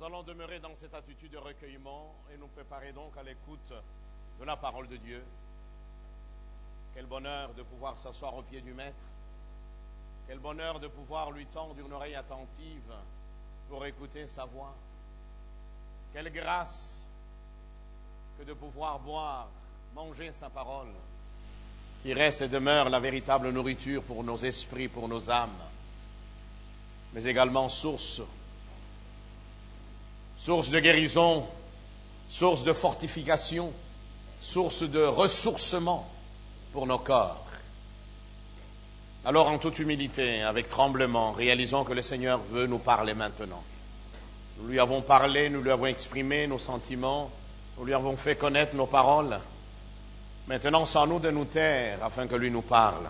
allons demeurer dans cette attitude de recueillement et nous préparer donc à l'écoute de la parole de Dieu. Quel bonheur de pouvoir s'asseoir au pied du Maître. Quel bonheur de pouvoir lui tendre une oreille attentive pour écouter sa voix. Quelle grâce que de pouvoir boire, manger sa parole, qui reste et demeure la véritable nourriture pour nos esprits, pour nos âmes, mais également source de guérison, source de fortification, source de ressourcement pour nos corps. Alors, en toute humilité, avec tremblement, réalisons que le Seigneur veut nous parler maintenant. Nous lui avons parlé, nous lui avons exprimé nos sentiments, nous lui avons fait connaître nos paroles. Maintenant, sans nous de nous taire afin que lui nous parle.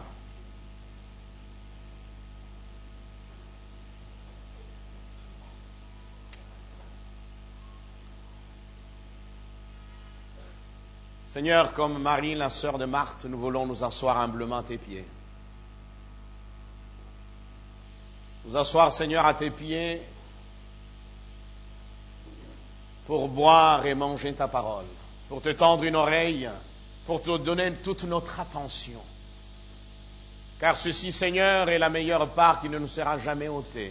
Seigneur, comme Marie, la sœur de Marthe, nous voulons nous asseoir humblement à tes pieds. Nous asseoir, Seigneur, à tes pieds pour boire et manger ta parole, pour te tendre une oreille, pour te donner toute notre attention. Car ceci, Seigneur, est la meilleure part qui ne nous sera jamais ôtée.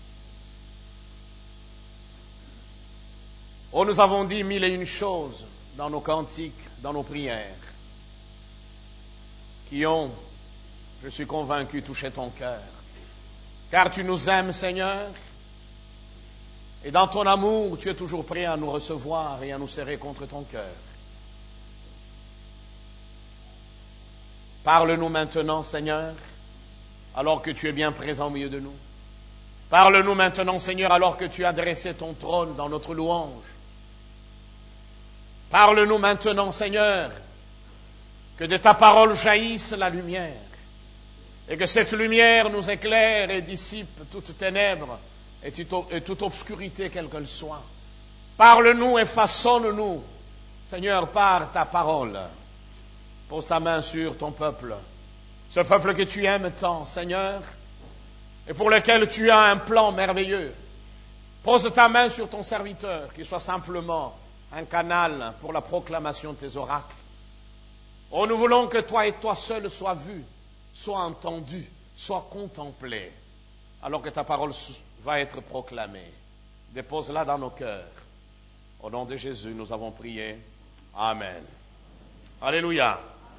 Oh, nous avons dit 1001 choses dans nos cantiques, dans nos prières, qui ont, je suis convaincu, touché ton cœur. Car tu nous aimes, Seigneur, et dans ton amour, tu es toujours prêt à nous recevoir et à nous serrer contre ton cœur. Parle-nous maintenant, Seigneur, alors que tu es bien présent au milieu de nous. Parle-nous maintenant, Seigneur, alors que tu as dressé ton trône dans notre louange. Parle-nous maintenant, Seigneur, que de ta parole jaillisse la lumière, et que cette lumière nous éclaire et dissipe toute ténèbre et toute obscurité quelle qu'elle soit. Parle-nous et façonne-nous, Seigneur, par ta parole. Pose ta main sur ton peuple, ce peuple que tu aimes tant, Seigneur, et pour lequel tu as un plan merveilleux. Pose ta main sur ton serviteur, qu'il soit simplement un canal pour la proclamation de tes oracles. Oh, nous voulons que toi et toi seul sois vu, sois entendu, sois contemplé, alors que ta parole va être proclamée. Dépose-la dans nos cœurs. Au nom de Jésus, nous avons prié. Amen. Alléluia.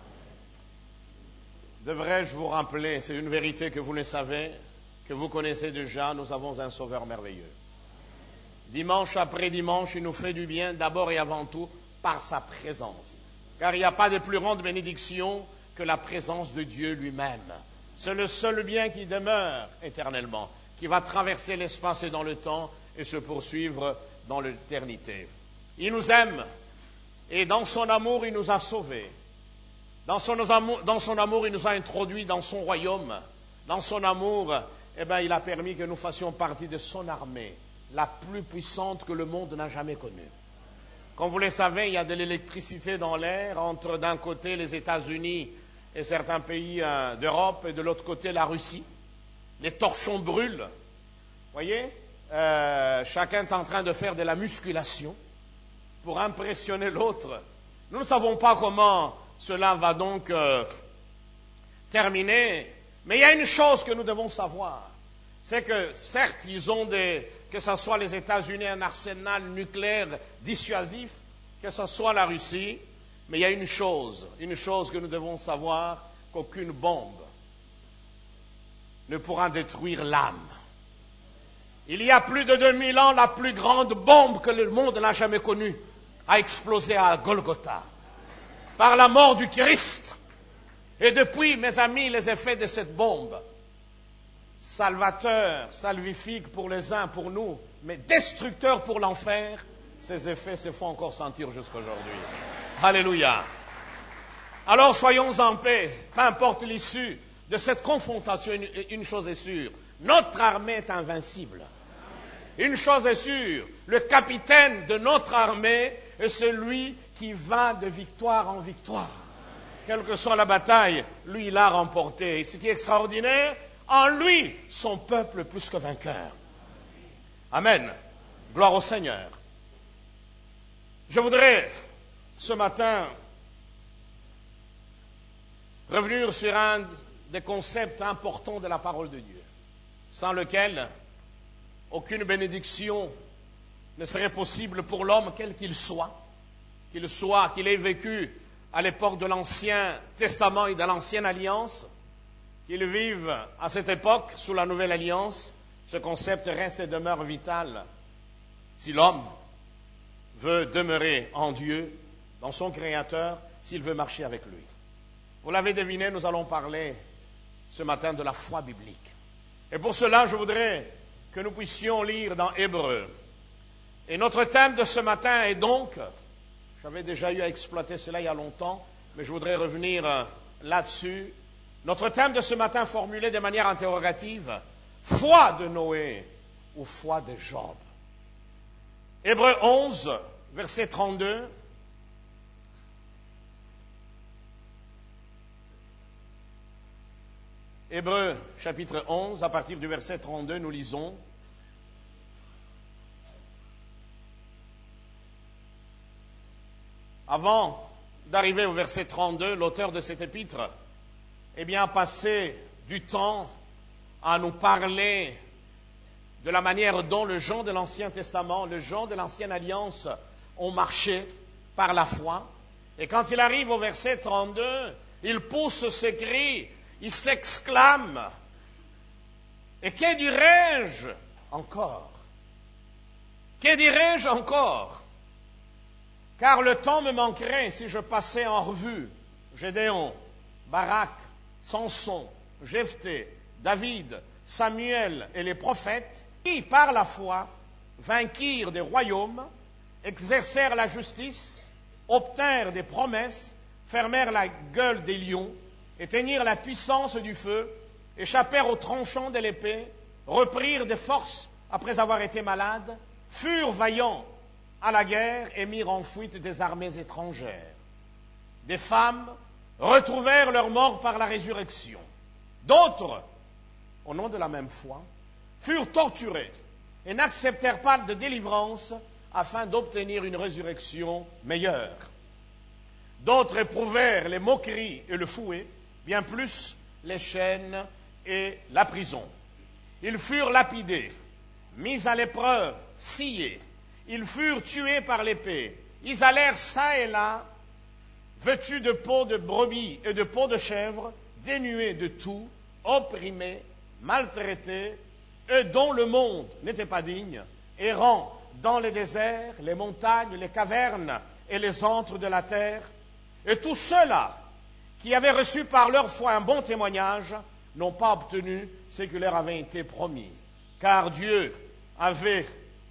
Devrais-je vous rappeler, c'est une vérité que vous le savez, que vous connaissez déjà, nous avons un Sauveur merveilleux. Dimanche après dimanche, il nous fait du bien, d'abord et avant tout, par sa présence. Car il n'y a pas de plus grande bénédiction que la présence de Dieu lui-même. C'est le seul bien qui demeure éternellement, qui va traverser l'espace et dans le temps et se poursuivre dans l'éternité. Il nous aime et dans son amour, il nous a sauvés. Dans son amour, il nous a introduits dans son royaume. Dans son amour, il a permis que nous fassions partie de son armée, la plus puissante que le monde n'a jamais connue. Comme vous le savez, il y a de l'électricité dans l'air entre d'un côté les États-Unis et certains pays d'Europe et de l'autre côté la Russie. Les torchons brûlent. Voyez, chacun est en train de faire de la musculation pour impressionner l'autre. Nous ne savons pas comment cela va donc terminer, mais il y a une chose que nous devons savoir. C'est que, certes, ils ont que ce soit les États-Unis, un arsenal nucléaire dissuasif, que ce soit la Russie, mais il y a une chose que nous devons savoir, qu'aucune bombe ne pourra détruire l'âme. Il y a plus de 2000 ans, la plus grande bombe que le monde n'a jamais connue a explosé à Golgotha, par la mort du Christ. Et depuis, mes amis, les effets de cette bombe, salvateur, salvifique pour les uns, pour nous, mais destructeur pour l'enfer, ces effets se font encore sentir jusqu'aujourd'hui. Alléluia. Alors soyons en paix, peu importe l'issue de cette confrontation, une chose est sûre, notre armée est invincible. Une chose est sûre, le capitaine de notre armée est celui qui va de victoire en victoire. Quelle que soit la bataille, lui, il a remporté. Et ce qui est extraordinaire, en lui, son peuple est plus que vainqueur. Amen. Gloire au Seigneur. Je voudrais ce matin revenir sur un des concepts importants de la parole de Dieu, sans lequel aucune bénédiction ne serait possible pour l'homme quel qu'il ait vécu à l'époque de l'Ancien Testament et de l'Ancienne Alliance, qu'il vive à cette époque sous la Nouvelle Alliance. Ce concept reste et demeure vital si l'homme veut demeurer en Dieu, dans son Créateur, s'il veut marcher avec lui. Vous l'avez deviné, nous allons parler ce matin de la foi biblique. Et pour cela, je voudrais que nous puissions lire dans Hébreux. Et notre thème de ce matin est donc, j'avais déjà eu à exploiter cela il y a longtemps, mais je voudrais revenir là-dessus. Notre thème de ce matin formulé de manière interrogative, foi de Noé ou foi de Job. Hébreux 11, verset 32. Hébreux chapitre 11, à partir du verset 32, nous lisons. Avant d'arriver au verset 32, l'auteur de cet épître a passé du temps à nous parler de la manière dont les gens de l'Ancien Testament, les gens de l'Ancienne Alliance ont marché par la foi. Et quand il arrive au verset 32, il pousse ce cri, il s'exclame, « Et que dirais-je encore? Que dirais-je encore? Car le temps me manquerait si je passais en revue Gédéon, Barak, Samson, Jephthé, David, Samuel et les prophètes, qui, par la foi, vainquirent des royaumes, exercèrent la justice, obtinrent des promesses, fermèrent la gueule des lions, éteignirent la puissance du feu, échappèrent aux tranchants de l'épée, reprirent des forces après avoir été malades, furent vaillants à la guerre et mirent en fuite des armées étrangères. Des femmes retrouvèrent leur mort par la résurrection. D'autres, au nom de la même foi, furent torturés et n'acceptèrent pas de délivrance afin d'obtenir une résurrection meilleure. D'autres éprouvèrent les moqueries et le fouet, bien plus les chaînes et la prison. Ils furent lapidés, mis à l'épreuve, sciés. Ils furent tués par l'épée. Ils allèrent çà et là, vêtus de peau de brebis et de peau de chèvre, dénués de tout, opprimés, maltraités, eux dont le monde n'était pas digne, errant dans les déserts, les montagnes, les cavernes et les antres de la terre. Et tous ceux-là qui avaient reçu par leur foi un bon témoignage n'ont pas obtenu ce qui leur avait été promis. Car Dieu avait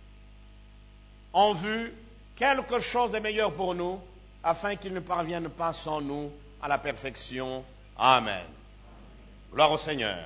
en vue quelque chose de meilleur pour nous, afin qu'ils ne parviennent pas sans nous à la perfection. Amen. Gloire au Seigneur.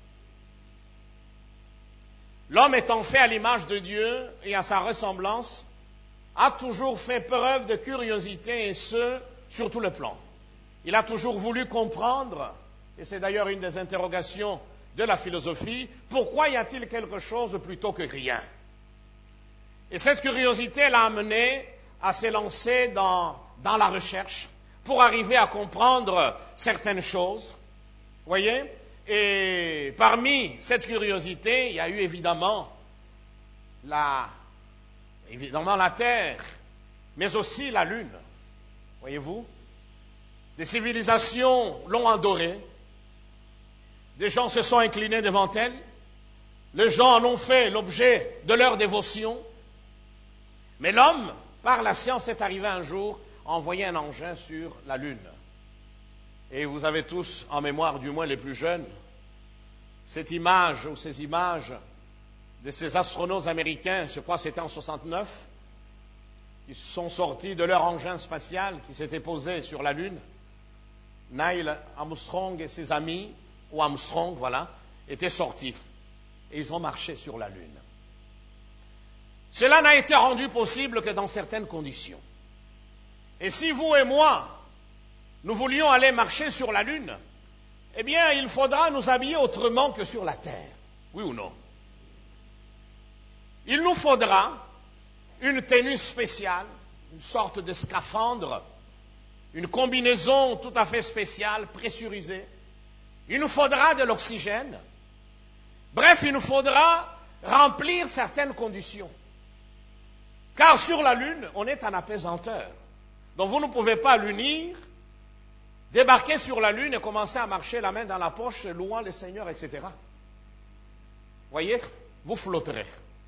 L'homme étant fait à l'image de Dieu et à sa ressemblance, a toujours fait preuve de curiosité, et ce, sur tous les plans. Il a toujours voulu comprendre, et c'est d'ailleurs une des interrogations de la philosophie, pourquoi y a-t-il quelque chose plutôt que rien? Et cette curiosité l'a amené à s'élancer dans la recherche pour arriver à comprendre certaines choses. Vous voyez? Et parmi cette curiosité, il y a eu évidemment la Terre, mais aussi la Lune. Voyez-vous? Des civilisations l'ont adorée. Des gens se sont inclinés devant elle. Les gens en ont fait l'objet de leur dévotion. Mais l'homme, par la science, est arrivé un jour à envoyer un engin sur la Lune. Et vous avez tous en mémoire, du moins les plus jeunes, cette image ou ces images de ces astronautes américains, je crois que c'était en 69, qui sont sortis de leur engin spatial qui s'était posé sur la Lune. Neil Armstrong et ses amis, ou Armstrong, voilà, étaient sortis. Et ils ont marché sur la Lune. Cela n'a été rendu possible que dans certaines conditions. Et si vous et moi, nous voulions aller marcher sur la Lune, eh bien, il faudra nous habiller autrement que sur la Terre. Oui ou non? Il nous faudra une tenue spéciale, une sorte de scaphandre, une combinaison tout à fait spéciale, pressurisée. Il nous faudra de l'oxygène. Bref, il nous faudra remplir certaines conditions. Car sur la Lune, on est en apesanteur. Donc vous ne pouvez pas l'unir, débarquer sur la Lune et commencer à marcher la main dans la poche, louant le Seigneur, etc. Voyez, vous flotterez.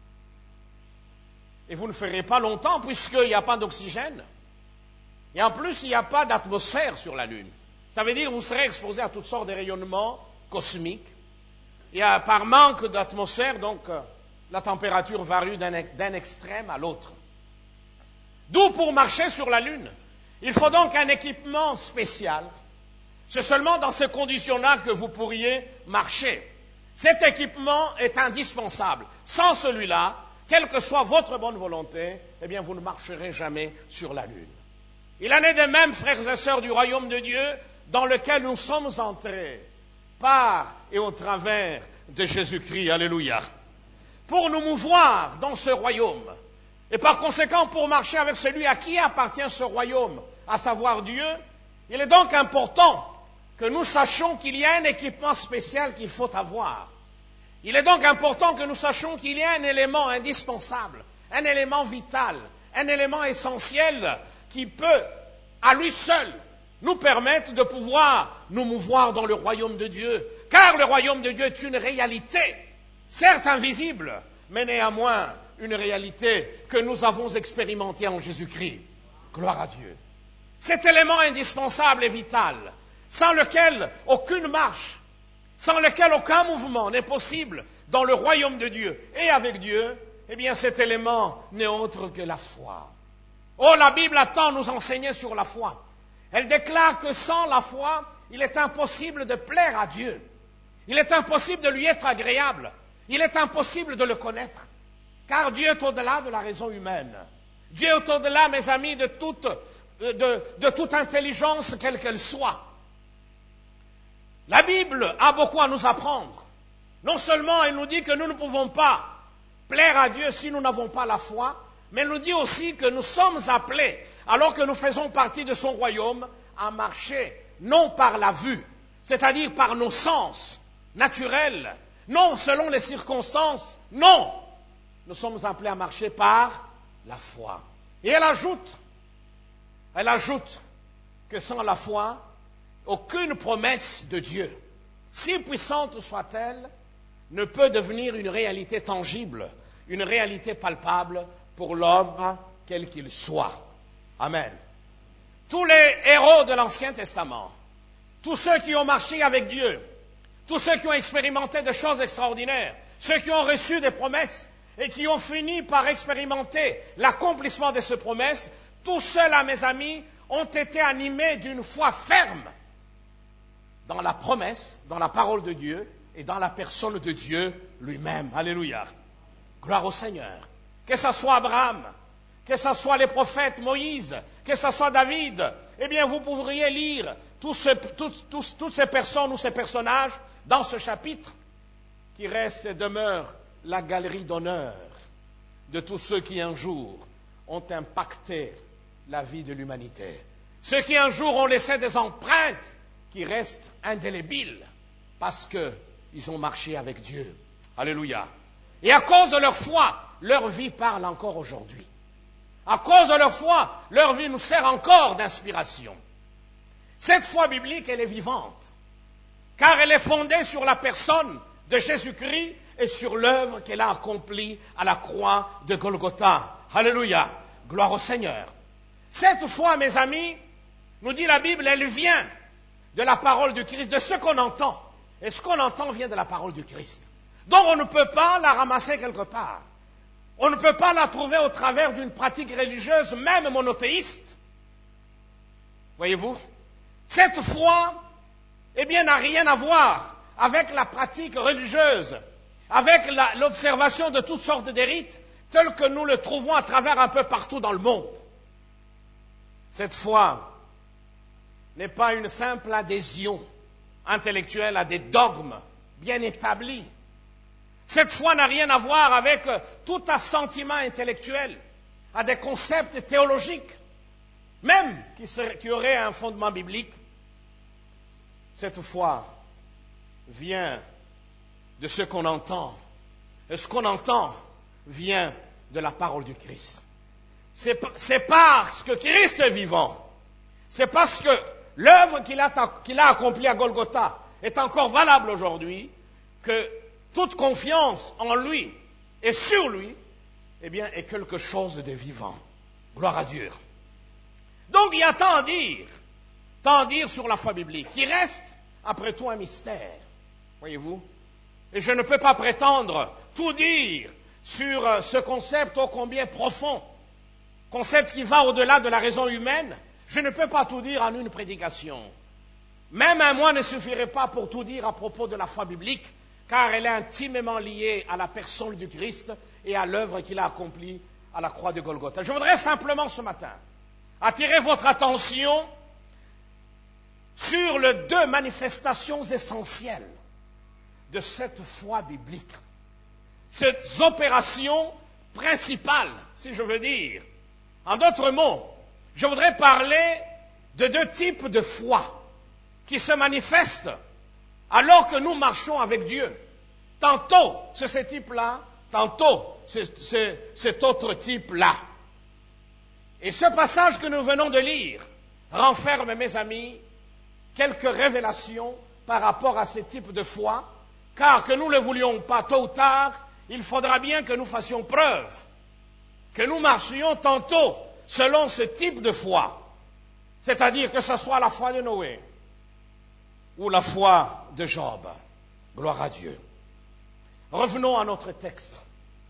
Et vous ne ferez pas longtemps puisqu'il n'y a pas d'oxygène. Et en plus, il n'y a pas d'atmosphère sur la Lune. Ça veut dire que vous serez exposé à toutes sortes de rayonnements cosmiques. Et par manque d'atmosphère, donc, la température varie d'un extrême à l'autre. D'où pour marcher sur la Lune, il faut donc un équipement spécial. C'est seulement dans ces conditions-là que vous pourriez marcher. Cet équipement est indispensable. Sans celui-là, quelle que soit votre bonne volonté, eh bien, vous ne marcherez jamais sur la Lune. Il en est de même, frères et sœurs du royaume de Dieu, dans lequel nous sommes entrés, par et au travers de Jésus-Christ. Alléluia. Pour nous mouvoir dans ce royaume, et par conséquent pour marcher avec celui à qui appartient ce royaume, à savoir Dieu, il est donc important que nous sachions qu'il y a un équipement spécial qu'il faut avoir. Il est donc important que nous sachions qu'il y a un élément indispensable, un élément vital, un élément essentiel qui peut, à lui seul, nous permettre de pouvoir nous mouvoir dans le royaume de Dieu. Car le royaume de Dieu est une réalité, certes invisible, mais néanmoins une réalité que nous avons expérimentée en Jésus-Christ. Gloire à Dieu. Cet élément indispensable et vital, sans lequel aucune marche, sans lequel aucun mouvement n'est possible dans le royaume de Dieu et avec Dieu, eh bien cet élément n'est autre que la foi. Oh, la Bible a tant nous enseigné sur la foi. Elle déclare que sans la foi, il est impossible de plaire à Dieu. Il est impossible de lui être agréable. Il est impossible de le connaître. Car Dieu est au-delà de la raison humaine. Dieu est au-delà, mes amis, de toute intelligence, quelle qu'elle soit. La Bible a beaucoup à nous apprendre. Non seulement elle nous dit que nous ne pouvons pas plaire à Dieu si nous n'avons pas la foi, mais elle nous dit aussi que nous sommes appelés, alors que nous faisons partie de son royaume, à marcher non par la vue, c'est-à-dire par nos sens naturels, non selon les circonstances, non. Nous sommes appelés à marcher par la foi. Et elle ajoute que sans la foi, aucune promesse de Dieu, si puissante soit-elle, ne peut devenir une réalité tangible, une réalité palpable pour l'homme, quel qu'il soit. Amen. Tous les héros de l'Ancien Testament, tous ceux qui ont marché avec Dieu, tous ceux qui ont expérimenté des choses extraordinaires, ceux qui ont reçu des promesses et qui ont fini par expérimenter l'accomplissement de ces promesses, tous ceux-là, mes amis, ont été animés d'une foi ferme dans la promesse, dans la parole de Dieu et dans la personne de Dieu lui-même. Alléluia. Gloire au Seigneur. Que ce soit Abraham, que ce soit les prophètes Moïse, que ce soit David, eh bien vous pourriez lire toutes ces personnes ou ces personnages dans ce chapitre qui reste et demeure la galerie d'honneur de tous ceux qui un jour ont impacté la vie de l'humanité. Ceux qui un jour ont laissé des empreintes qui restent indélébiles parce qu'ils ont marché avec Dieu. Alléluia. Et à cause de leur foi, leur vie parle encore aujourd'hui. À cause de leur foi, leur vie nous sert encore d'inspiration. Cette foi biblique, elle est vivante, car elle est fondée sur la personne de Jésus-Christ et sur l'œuvre qu'elle a accomplie à la croix de Golgotha. Alléluia. Gloire au Seigneur. Cette foi, mes amis, nous dit la Bible, elle vient de la parole du Christ, de ce qu'on entend. Et ce qu'on entend vient de la parole du Christ. Donc on ne peut pas la ramasser quelque part. On ne peut pas la trouver au travers d'une pratique religieuse, même monothéiste. Voyez-vous? Cette foi, eh bien, n'a rien à voir avec la pratique religieuse, avec l'observation de toutes sortes de rites, tels que nous le trouvons à travers un peu partout dans le monde. Cette foi n'est pas une simple adhésion intellectuelle à des dogmes bien établis. Cette foi n'a rien à voir avec tout assentiment intellectuel. à des concepts théologiques, même qui auraient un fondement biblique, cette foi vient de ce qu'on entend. Et ce qu'on entend vient de la parole du Christ. C'est parce que Christ est vivant. C'est parce que l'œuvre qu'il a accomplie à Golgotha est encore valable aujourd'hui que toute confiance en lui et sur lui, eh bien, est quelque chose de vivant. Gloire à Dieu. Donc, il y a tant à dire sur la foi biblique, qui reste, après tout, un mystère. Voyez-vous? Et je ne peux pas prétendre tout dire sur ce concept ô combien profond, concept qui va au-delà de la raison humaine. Je ne peux pas tout dire en une prédication. Même un mois ne suffirait pas pour tout dire à propos de la foi biblique, car elle est intimement liée à la personne du Christ et à l'œuvre qu'il a accomplie à la croix de Golgotha. Je voudrais simplement ce matin attirer votre attention sur les deux manifestations essentielles de cette foi biblique. Ces opérations principales, si je veux dire. En d'autres mots, je voudrais parler de deux types de foi qui se manifestent alors que nous marchons avec Dieu. Tantôt, c'est ce type-là, tantôt, c'est cet autre type-là. Et ce passage que nous venons de lire renferme, mes amis, quelques révélations par rapport à ce type de foi, car que nous ne le voulions pas, tôt ou tard, il faudra bien que nous fassions preuve, que nous marchions tantôt selon ce type de foi, c'est-à-dire que ce soit la foi de Noé ou la foi de Job. Gloire à Dieu. Revenons à notre texte,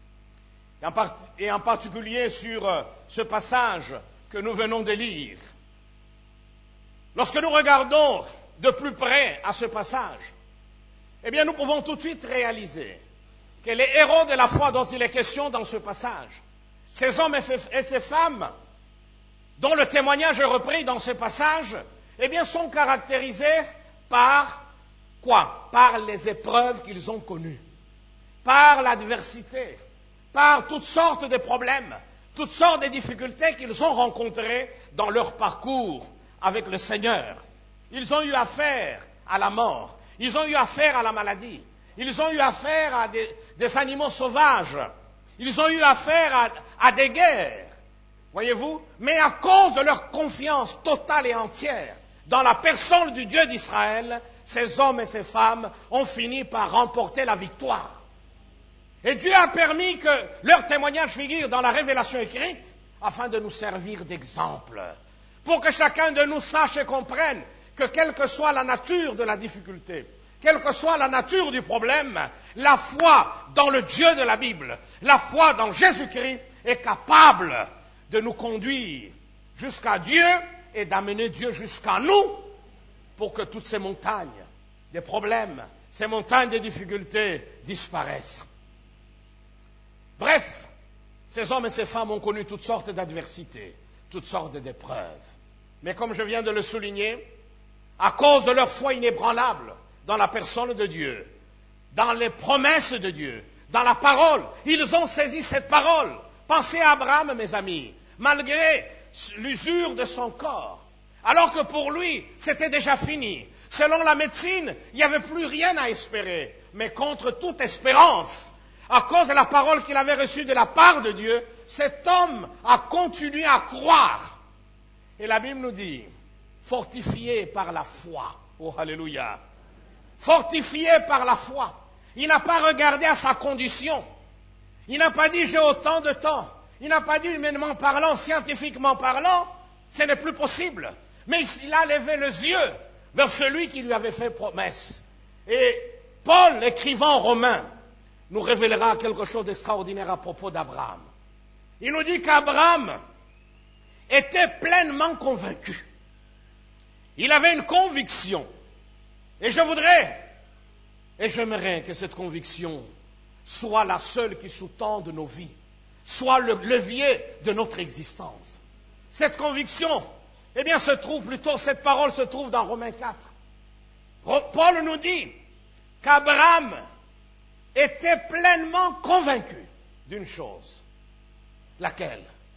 et en particulier sur ce passage que nous venons de lire. Lorsque nous regardons de plus près à ce passage, eh bien nous pouvons tout de suite réaliser que les héros de la foi dont il est question dans ce passage, ces hommes et ces femmes dont le témoignage est repris dans ce passage, eh bien sont caractérisés par quoi? Par les épreuves qu'ils ont connues, par l'adversité, par toutes sortes de problèmes, toutes sortes de difficultés qu'ils ont rencontrées dans leur parcours avec le Seigneur. Ils ont eu affaire à la mort, ils ont eu affaire à la maladie, ils ont eu affaire à des animaux sauvages, ils ont eu affaire à des guerres, voyez-vous, mais à cause de leur confiance totale et entière dans la personne du Dieu d'Israël, ces hommes et ces femmes ont fini par remporter la victoire. Et Dieu a permis que leur témoignage figure dans la révélation écrite afin de nous servir d'exemple, pour que chacun de nous sache et comprenne que quelle que soit la nature de la difficulté, quelle que soit la nature du problème, la foi dans le Dieu de la Bible, la foi dans Jésus-Christ est capable de nous conduire jusqu'à Dieu et d'amener Dieu jusqu'à nous pour que toutes ces montagnes des problèmes, ces montagnes des difficultés disparaissent. Bref, ces hommes et ces femmes ont connu toutes sortes d'adversités, toutes sortes d'épreuves. Mais comme je viens de le souligner, à cause de leur foi inébranlable dans la personne de Dieu, dans les promesses de Dieu, dans la parole, ils ont saisi cette parole. Pensez à Abraham, mes amis, malgré l'usure de son corps, alors que pour lui, c'était déjà fini. Selon la médecine, il n'y avait plus rien à espérer. Mais contre toute espérance, à cause de la parole qu'il avait reçue de la part de Dieu, cet homme a continué à croire. Et la Bible nous dit, fortifié par la foi. Oh, alléluia. Fortifié par la foi. Il n'a pas regardé à sa condition. Il n'a pas dit, j'ai autant de temps. Il n'a pas dit, humainement parlant, scientifiquement parlant, ce n'est plus possible. Mais il a levé les yeux vers celui qui lui avait fait promesse. Et Paul, écrivant en Romains, nous révélera quelque chose d'extraordinaire à propos d'Abraham. Il nous dit qu'Abraham était pleinement convaincu. Il avait une conviction. Et je voudrais, et j'aimerais que cette conviction soit la seule qui sous-tende nos vies, soit le levier de notre existence. Cette conviction, eh bien, cette parole se trouve dans Romains 4. Paul nous dit qu'Abraham était pleinement convaincu d'une chose. Laquelle?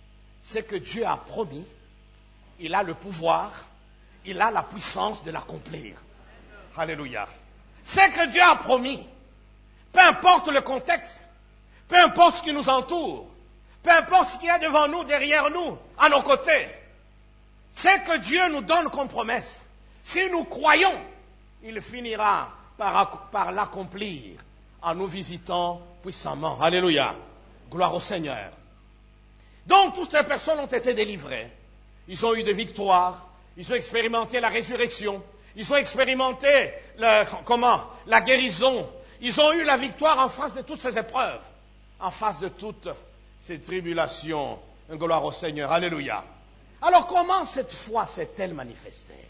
c'est que Dieu a promis, il a le pouvoir, il a la puissance de l'accomplir. Alléluia. C'est que Dieu a promis, peu importe le contexte, peu importe ce qui nous entoure, peu importe ce qu'il y a devant nous, derrière nous, à nos côtés, c'est que Dieu nous donne comme promesse. Si nous croyons, il finira par l'accomplir en nous visitant puissamment. Alléluia. Gloire au Seigneur. Donc, toutes ces personnes ont été délivrées. Ils ont eu des victoires. Ils ont expérimenté la résurrection. Ils ont expérimenté la guérison. Ils ont eu la victoire en face de toutes ces épreuves. En face de toutes ces tribulations. Gloire au Seigneur. Alléluia. Alors, comment cette foi s'est-elle manifestée?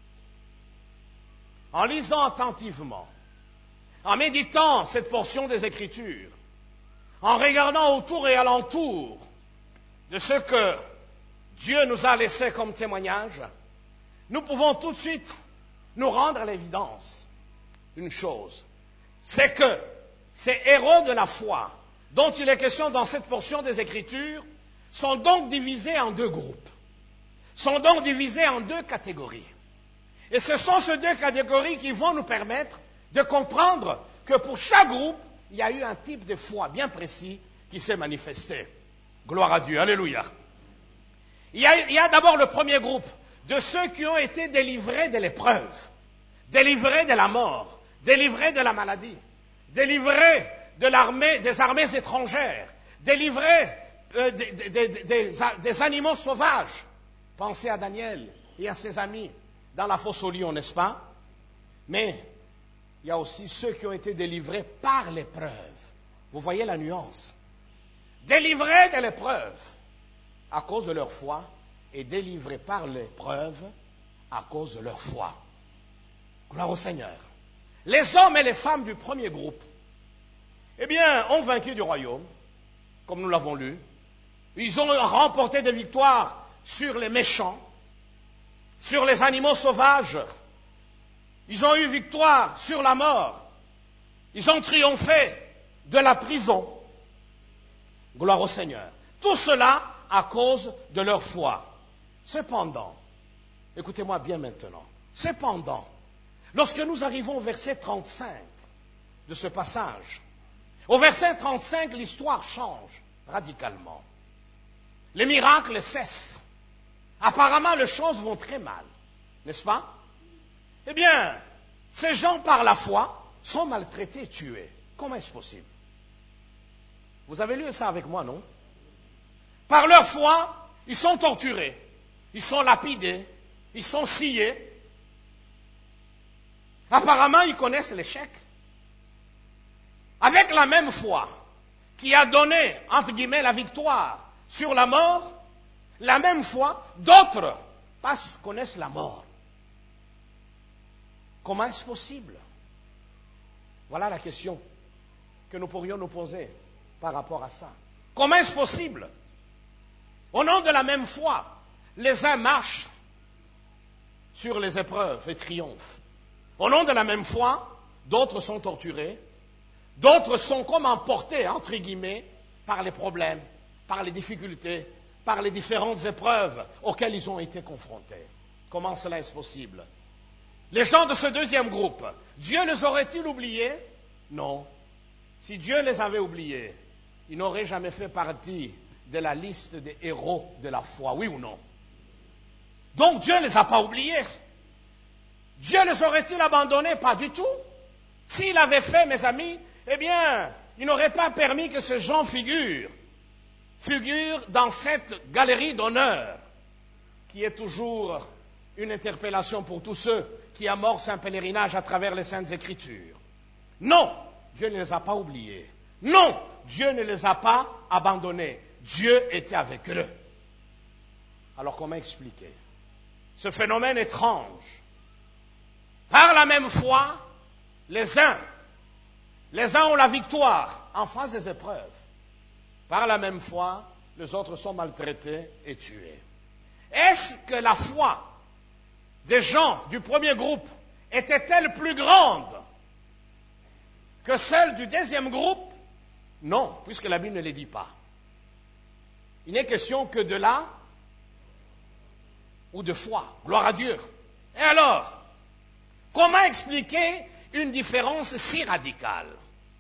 En lisant attentivement, en méditant cette portion des Écritures, en regardant autour et alentour de ce que Dieu nous a laissé comme témoignage, nous pouvons tout de suite nous rendre à l'évidence d'une chose, c'est que ces héros de la foi dont il est question dans cette portion des Écritures sont donc divisés en deux groupes, sont donc divisés en deux catégories. Et ce sont ces deux catégories qui vont nous permettre de comprendre que pour chaque groupe, il y a eu un type de foi bien précis qui s'est manifesté. Gloire à Dieu, alléluia. Il y a d'abord le premier groupe de ceux qui ont été délivrés de l'épreuve, délivrés de la mort, délivrés de la maladie, délivrés des armées étrangères, délivrés des animaux sauvages. Pensez à Daniel et à ses amis dans la fosse aux lions, n'est-ce pas? Mais il y a aussi ceux qui ont été délivrés par l'épreuve. Vous voyez la nuance. Délivrés de l'épreuve à cause de leur foi et délivrés par l'épreuve à cause de leur foi. Gloire au Seigneur. Les hommes et les femmes du premier groupe, eh bien, ont vaincu du royaume, comme nous l'avons lu. Ils ont remporté des victoires sur les méchants, sur les animaux sauvages. Ils ont eu victoire sur la mort. Ils ont triomphé de la prison. Gloire au Seigneur. Tout cela à cause de leur foi. Cependant, écoutez-moi bien maintenant, cependant, lorsque nous arrivons au verset 35 de ce passage, au verset 35, l'histoire change radicalement. Les miracles cessent. Apparemment, les choses vont très mal, n'est-ce pas? Eh bien, ces gens, par la foi, sont maltraités et tués. Comment est-ce possible? Vous avez lu ça avec moi, non? Par leur foi, ils sont torturés, ils sont lapidés, ils sont sciés. Apparemment, ils connaissent l'échec. Avec la même foi qui a donné, entre guillemets, la victoire sur la mort, la même foi, d'autres connaissent la mort. Comment est-ce possible? Voilà la question que nous pourrions nous poser par rapport à ça. Comment est-ce possible? Au nom de la même foi, les uns marchent sur les épreuves et triomphent. Au nom de la même foi, d'autres sont torturés, d'autres sont comme emportés, entre guillemets, par les problèmes, par les difficultés, par les différentes épreuves auxquelles ils ont été confrontés. Comment cela est possible? Les gens de ce deuxième groupe, Dieu les aurait-il oubliés? Non. Si Dieu les avait oubliés, ils n'auraient jamais fait partie de la liste des héros de la foi, oui ou non? Donc Dieu ne les a pas oubliés. Dieu les aurait-il abandonnés? Pas du tout. S'il avait fait, mes amis, eh bien, il n'aurait pas permis que ces gens figurent dans cette galerie d'honneur, qui est toujours une interpellation pour tous ceux qui amorcent un pèlerinage à travers les Saintes Écritures. Non, Dieu ne les a pas oubliés. Non, Dieu ne les a pas abandonnés. Dieu était avec eux. Alors comment expliquer ce phénomène étrange? Par la même foi, les uns ont la victoire en face des épreuves. Par la même foi, les autres sont maltraités et tués. Est-ce que la foi des gens du premier groupe était-elle plus grande que celle du deuxième groupe? Non, puisque la Bible ne le dit pas. Il n'est question que de là ou de foi. Gloire à Dieu. Et alors, comment expliquer une différence si radicale?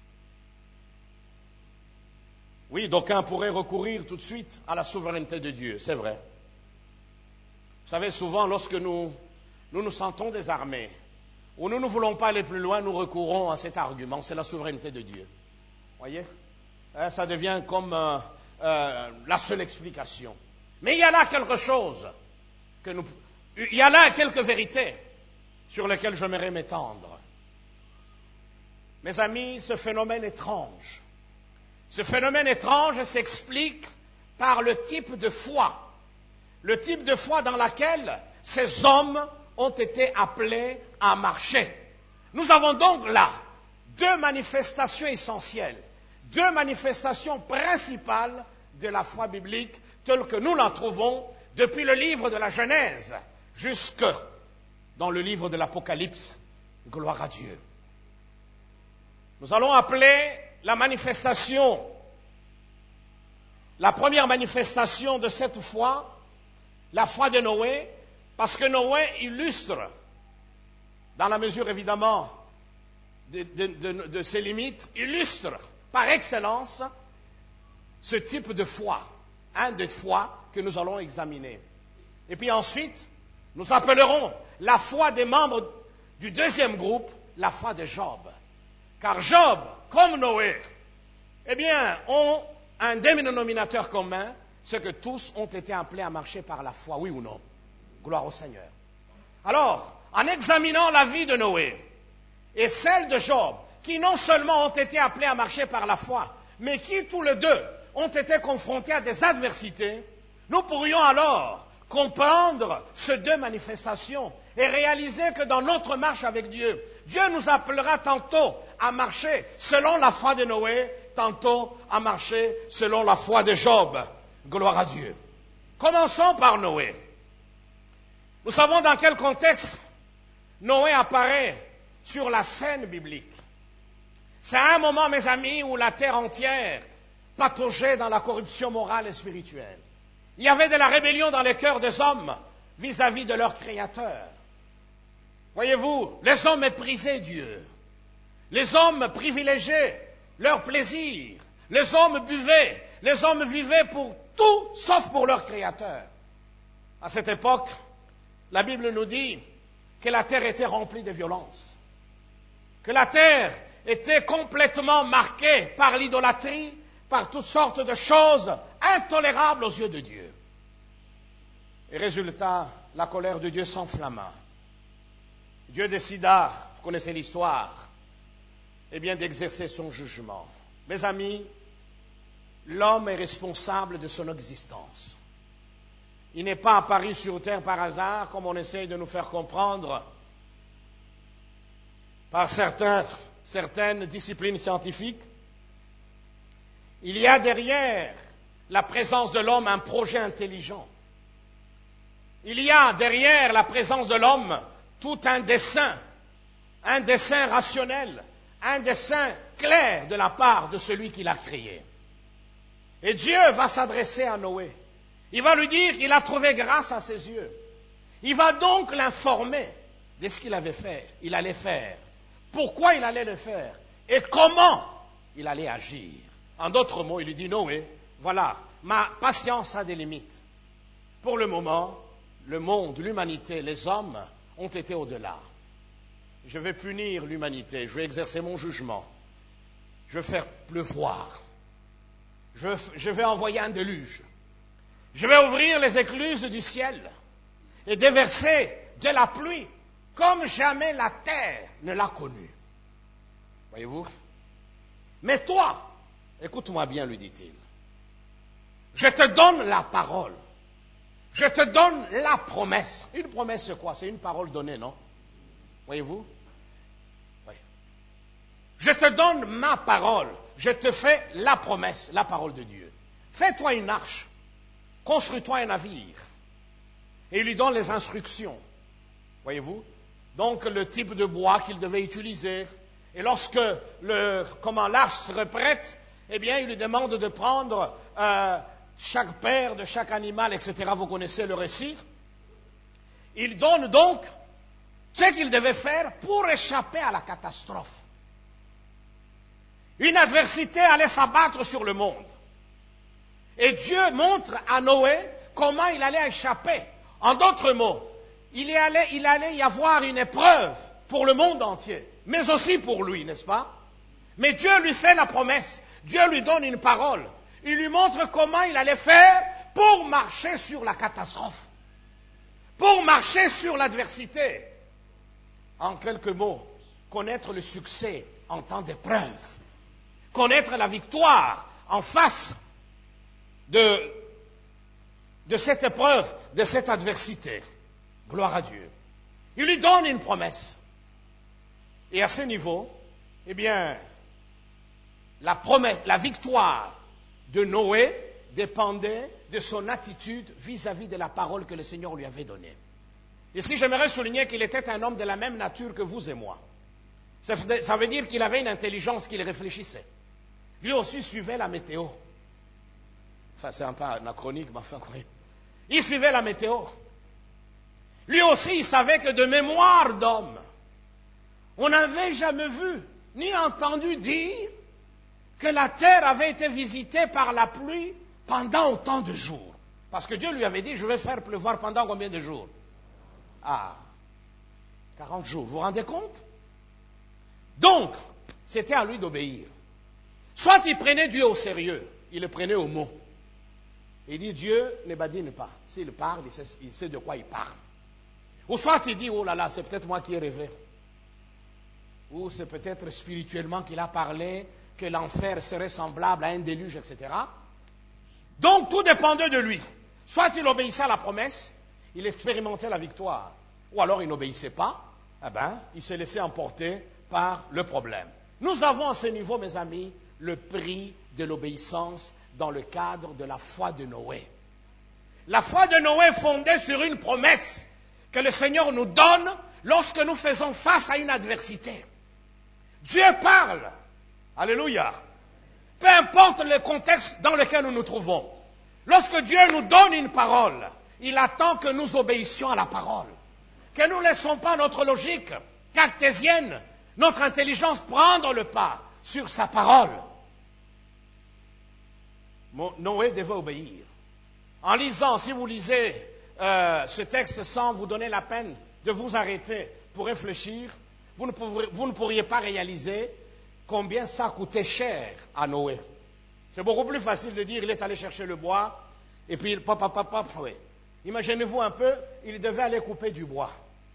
Oui, d'aucuns pourraient recourir tout de suite à la souveraineté de Dieu, c'est vrai. Vous savez, souvent, lorsque nous nous sentons désarmés, ou nous ne voulons pas aller plus loin, nous recourons à cet argument, c'est la souveraineté de Dieu. Voyez? Ça devient comme la seule explication. Mais il y a là quelque chose, il y a là quelques vérités sur lesquelles j'aimerais m'étendre. Mes amis, ce phénomène étrange s'explique par le type de foi dans laquelle ces hommes ont été appelés à marcher. Nous avons donc là deux manifestations essentielles, deux manifestations principales de la foi biblique telle que nous la trouvons depuis le livre de la Genèse jusque dans le livre de l'Apocalypse. Gloire à Dieu. Nous allons appeler la première manifestation de cette foi, la foi de Noé, parce que Noé illustre, dans la mesure évidemment de ses limites, illustre par excellence ce type de foi, de foi que nous allons examiner. Et puis ensuite, nous appellerons la foi des membres du deuxième groupe, la foi de Job. Car Job, comme Noé, ont un dénominateur commun, c'est que tous ont été appelés à marcher par la foi, oui ou non? Gloire au Seigneur. Alors, en examinant la vie de Noé et celle de Job, qui non seulement ont été appelés à marcher par la foi, mais qui tous les deux ont été confrontés à des adversités, nous pourrions alors comprendre ces deux manifestations et réaliser que dans notre marche avec Dieu, Dieu nous appellera tantôt à marcher selon la foi de Noé, tantôt à marcher selon la foi de Job. Gloire à Dieu. Commençons par Noé. Nous savons dans quel contexte Noé apparaît sur la scène biblique. C'est à un moment, mes amis, où la terre entière pataugeait dans la corruption morale et spirituelle. Il y avait de la rébellion dans les cœurs des hommes vis-à-vis de leur Créateur. Voyez-vous, les hommes méprisaient Dieu. Les hommes privilégiaient leur plaisir. Les hommes buvaient. Les hommes vivaient pour tout sauf pour leur Créateur. À cette époque, la Bible nous dit que la terre était remplie de violence. Que la terre était complètement marquée par l'idolâtrie, par toutes sortes de choses intolérables aux yeux de Dieu. Et résultat, la colère de Dieu s'enflamma. Dieu décida, vous connaissez l'histoire, d'exercer son jugement. Mes amis, l'homme est responsable de son existence. Il n'est pas apparu sur terre par hasard, comme on essaye de nous faire comprendre par certaines disciplines scientifiques. Il y a derrière la présence de l'homme un projet intelligent. Il y a derrière la présence de l'homme tout un dessein rationnel, un dessein clair de la part de celui qui l'a créé. Et Dieu va s'adresser à Noé. Il va lui dire qu'il a trouvé grâce à ses yeux. Il va donc l'informer de ce qu'il allait faire, pourquoi il allait le faire et comment il allait agir. En d'autres mots, il lui dit, Noé, voilà, ma patience a des limites. Pour le moment, le monde, l'humanité, les hommes ont été au-delà. Je vais punir l'humanité, je vais exercer mon jugement. Je vais faire pleuvoir. Je vais envoyer un déluge. Je vais ouvrir les écluses du ciel et déverser de la pluie comme jamais la terre ne l'a connue. Voyez-vous? Mais toi, écoute-moi bien, lui dit-il. Je te donne la parole. Je te donne la promesse. Une promesse, c'est quoi? C'est une parole donnée, non? Voyez-vous? Oui. Je te donne ma parole. Je te fais la promesse, la parole de Dieu. Fais-toi une arche. Construis-toi un navire. Et il lui donne les instructions. Voyez-vous? Donc, le type de bois qu'il devait utiliser. Et lorsque l'arche serait prête, il lui demande de prendre chaque père de chaque animal, etc. Vous connaissez le récit. Il donne donc ce qu'il devait faire pour échapper à la catastrophe. Une adversité allait s'abattre sur le monde. Et Dieu montre à Noé comment il allait échapper. En d'autres mots, il allait y avoir une épreuve pour le monde entier, mais aussi pour lui, n'est-ce pas? Mais Dieu lui fait la promesse, Dieu lui donne une parole. Il lui montre comment il allait faire pour marcher sur la catastrophe, pour marcher sur l'adversité. En quelques mots, connaître le succès en temps d'épreuve, connaître la victoire en face de cette épreuve, de cette adversité. Gloire à Dieu. Il lui donne une promesse. Et à ce niveau, eh bien, la promesse, la victoire de Noé dépendait de son attitude vis-à-vis de la parole que le Seigneur lui avait donnée. Ici, j'aimerais souligner qu'il était un homme de la même nature que vous et moi. Ça veut dire qu'il avait une intelligence, qu'il réfléchissait. Lui aussi suivait la météo. Enfin, c'est un peu anachronique, mais enfin, oui. Il suivait la météo. Lui aussi, il savait que de mémoire d'homme, on n'avait jamais vu ni entendu dire que la terre avait été visitée par la pluie pendant autant de jours. Parce que Dieu lui avait dit, je vais faire pleuvoir pendant combien de jours? 40 jours. Vous vous rendez compte? Donc, c'était à lui d'obéir. Soit il prenait Dieu au sérieux, il le prenait au mot. Il dit, Dieu ne badine pas. S'il parle, il sait de quoi il parle. Ou soit il dit, oh là là, c'est peut-être moi qui ai rêvé. Ou c'est peut-être spirituellement qu'il a parlé que l'enfer serait semblable à un déluge, etc. Donc tout dépendait de lui. Soit il obéissait à la promesse, il expérimentait la victoire. Ou alors il n'obéissait pas, il se laissait emporter par le problème. Nous avons à ce niveau, mes amis, le prix de l'obéissance dans le cadre de la foi de Noé. La foi de Noé est fondée sur une promesse que le Seigneur nous donne lorsque nous faisons face à une adversité. Dieu parle. Alléluia. Peu importe le contexte dans lequel nous nous trouvons. Lorsque Dieu nous donne une parole, il attend que nous obéissions à la parole. Que nous ne laissons pas notre logique cartésienne, notre intelligence prendre le pas sur sa parole. Noé devait obéir. En lisant, si vous lisez ce texte sans vous donner la peine de vous arrêter pour réfléchir, vous ne pourriez pas réaliser combien ça coûtait cher à Noé. C'est beaucoup plus facile de dire il est allé chercher le bois et puis oui. Imaginez-vous un peu, il devait aller couper du bois.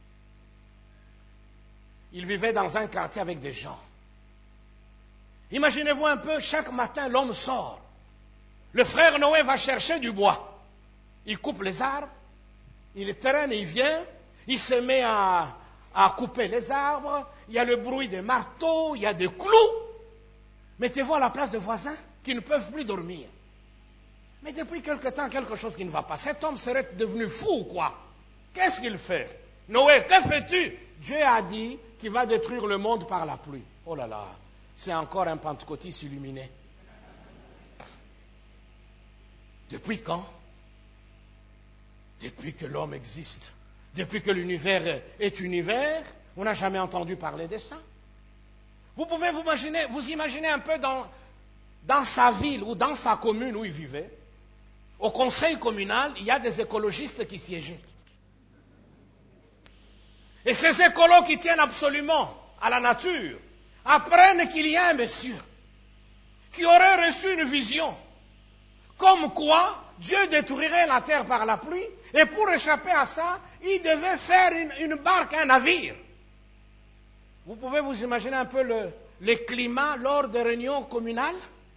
Il vivait dans un quartier avec des gens. Imaginez-vous un peu, chaque matin l'homme sort. Le frère Noé va chercher du bois. Il coupe les arbres, il traîne, il vient, il se met à couper les arbres, il y a le bruit des marteaux, il y a des clous. Mettez-vous à la place de voisins qui ne peuvent plus dormir. Mais depuis quelque temps, quelque chose qui ne va pas. Cet homme serait devenu fou ou quoi? Qu'est-ce qu'il fait? Noé, que fais-tu? Dieu a dit qu'il va détruire le monde par la pluie. Oh là là, c'est encore un pentecôtiste illuminé. Depuis quand? Depuis que l'homme existe. Depuis que l'univers est univers, on n'a jamais entendu parler de ça. Vous pouvez vous imaginer un peu dans sa ville ou dans sa commune où il vivait. Au conseil communal, il y a des écologistes qui siégeaient. Et ces écolos qui tiennent absolument à la nature apprennent qu'il y a un monsieur qui aurait reçu une vision comme quoi Dieu détruirait la terre par la pluie et pour échapper à ça, il devait faire une barque, un navire. Vous pouvez vous imaginer un peu le climat lors des réunions communales?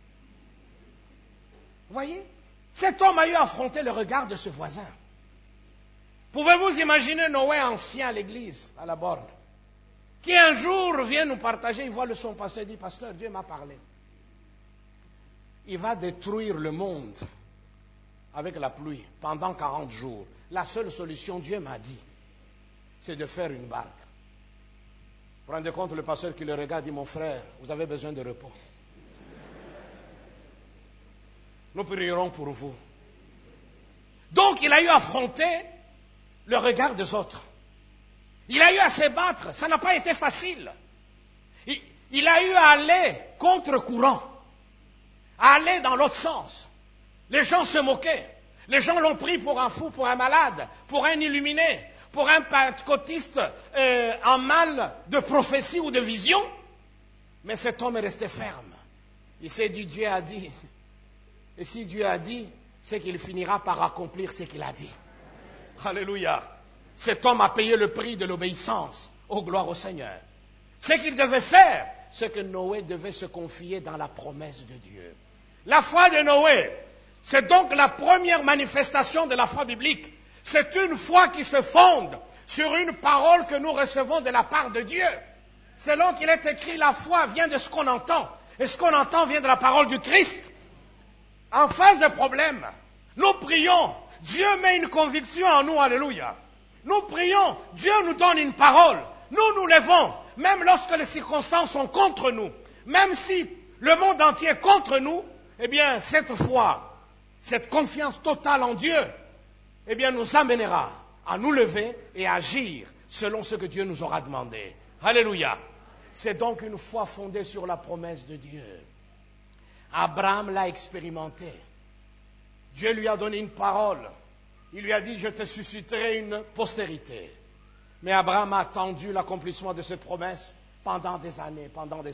Vous voyez? Cet homme a eu à affronter le regard de ce voisin. Pouvez-vous imaginer Noé ancien à l'église, à la borne, qui un jour vient nous partager, il voit le son passer et dit, pasteur, Dieu m'a parlé. Il va détruire le monde avec la pluie pendant 40 jours. La seule solution, Dieu m'a dit, c'est de faire une barque. Vous vous rendez compte, le pasteur qui le regarde dit, mon frère, vous avez besoin de repos. Nous prierons pour vous. Donc il a eu à affronter le regard des autres. Il a eu à se battre, ça n'a pas été facile. Il a eu à aller contre courant, à aller dans l'autre sens. Les gens se moquaient. Les gens l'ont pris pour un fou, pour un malade, pour un illuminé, pour un pentecôtiste en mal de prophétie ou de vision. Mais cet homme est resté ferme. Il s'est dit, Dieu a dit. Et si Dieu a dit, c'est qu'il finira par accomplir ce qu'il a dit. Alléluia. Cet homme a payé le prix de l'obéissance. Oh, gloire au Seigneur. Ce qu'il devait faire, c'est que Noé devait se confier dans la promesse de Dieu. La foi de Noé, c'est donc la première manifestation de la foi biblique. C'est une foi qui se fonde sur une parole que nous recevons de la part de Dieu. Selon qu'il est écrit, la foi vient de ce qu'on entend. Et ce qu'on entend vient de la parole du Christ. En face de problème, nous prions. Dieu met une conviction en nous, alléluia. Nous prions, Dieu nous donne une parole. Nous nous levons, même lorsque les circonstances sont contre nous. Même si le monde entier est contre nous, eh bien, cette foi, cette confiance totale en Dieu, eh bien, nous amènera à nous lever et à agir selon ce que Dieu nous aura demandé. Alléluia. C'est donc une foi fondée sur la promesse de Dieu. Abraham l'a expérimenté. Dieu lui a donné une parole. Il lui a dit, je te susciterai une postérité. Mais Abraham a attendu l'accomplissement de cette promesse pendant des années.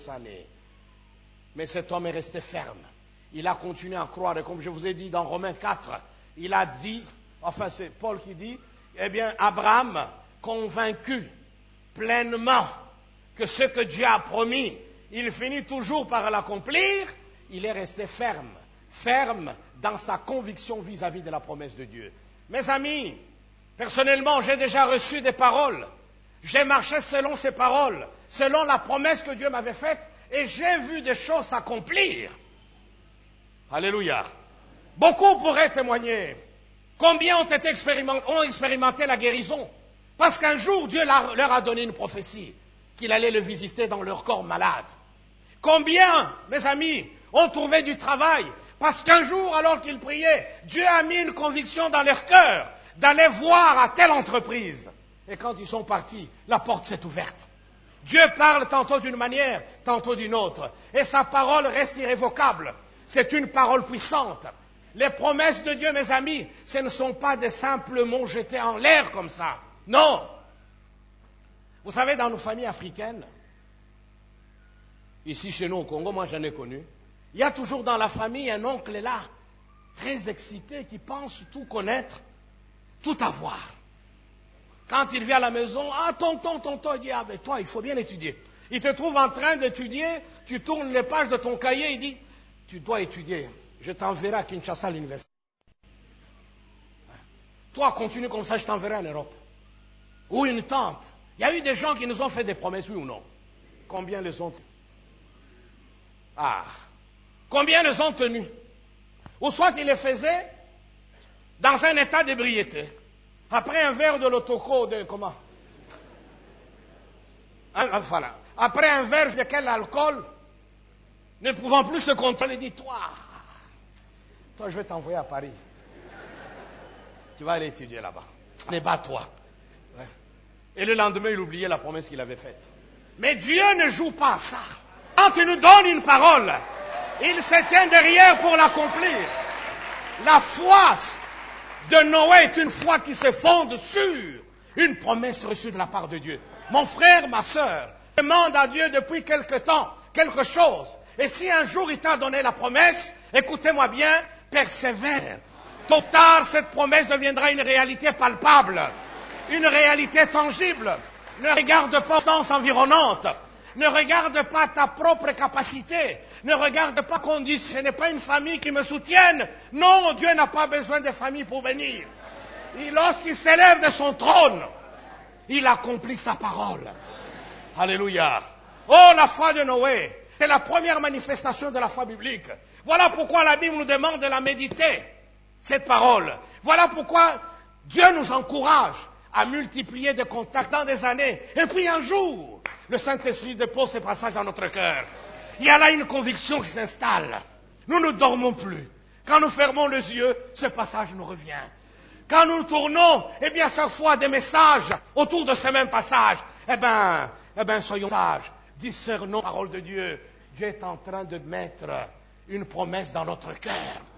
Mais cet homme est resté ferme. Il a continué à croire. Et comme je vous ai dit dans Romains 4, il a dit, enfin c'est Paul qui dit, eh bien Abraham, convaincu pleinement que ce que Dieu a promis, il finit toujours par l'accomplir, il est resté ferme dans sa conviction vis-à-vis de la promesse de Dieu. Mes amis, personnellement, j'ai déjà reçu des paroles. J'ai marché selon ces paroles, selon la promesse que Dieu m'avait faite, et j'ai vu des choses s'accomplir. Alléluia. Beaucoup pourraient témoigner. Combien ont expérimenté la guérison? Parce qu'un jour, Dieu leur a donné une prophétie, qu'il allait le visiter dans leur corps malade. Combien, mes amis, ont trouvé du travail? Parce qu'un jour, alors qu'ils priaient, Dieu a mis une conviction dans leur cœur d'aller voir à telle entreprise. Et quand ils sont partis, la porte s'est ouverte. Dieu parle tantôt d'une manière, tantôt d'une autre. Et sa parole reste irrévocable. C'est une parole puissante. Les promesses de Dieu, mes amis, ce ne sont pas des simples mots jetés en l'air comme ça. Non. Vous savez, dans nos familles africaines, ici chez nous au Congo, moi j'en ai connu, il y a toujours dans la famille un oncle là, très excité, qui pense tout connaître, tout avoir. Quand il vient à la maison, ah tonton, il dit, ah ben toi il faut bien étudier. Il te trouve en train d'étudier, tu tournes les pages de ton cahier, il dit, tu dois étudier, je t'enverrai à Kinshasa à l'université. Toi continue comme ça, je t'enverrai en Europe. Ou une tante. Il y a eu des gens qui nous ont fait des promesses, oui ou non? Combien les ont? Combien les ont tenus? Ou soit ils les faisaient dans un état d'ébriété. Après un verre de l'otoko, comment? Voilà. Après un verre de quel alcool, ne pouvant plus se contrôler, il dit, toi, je vais t'envoyer à Paris. Tu vas aller étudier là-bas. Mais bats-toi. Ouais. Et le lendemain, il oubliait la promesse qu'il avait faite. Mais Dieu ne joue pas à ça. Quand il nous donne une parole, il se tient derrière pour l'accomplir. La foi de Noé est une foi qui se fonde sur une promesse reçue de la part de Dieu. Mon frère, ma sœur, demande à Dieu depuis quelque temps quelque chose. Et si un jour il t'a donné la promesse, écoutez-moi bien, persévère. Tôt ou tard, cette promesse deviendra une réalité palpable, une réalité tangible. Ne regarde pas les circonstances environnantes. Ne regarde pas ta propre capacité. Ne regarde pas qu'on dise, ce n'est pas une famille qui me soutienne. Non, Dieu n'a pas besoin de famille pour venir. Et lorsqu'il s'élève de son trône, il accomplit sa parole. Alléluia. Oh, la foi de Noé, c'est la première manifestation de la foi biblique. Voilà pourquoi la Bible nous demande de la méditer, cette parole. Voilà pourquoi Dieu nous encourage à multiplier des contacts dans des années. Et puis un jour, le Saint-Esprit dépose ses passages dans notre cœur. Il y a là une conviction qui s'installe. Nous ne dormons plus. Quand nous fermons les yeux, ce passage nous revient. Quand nous tournons, eh bien, chaque fois des messages autour de ce même passage, eh bien, soyons sages, discernons la parole de Dieu. Dieu est en train de mettre une promesse dans notre cœur.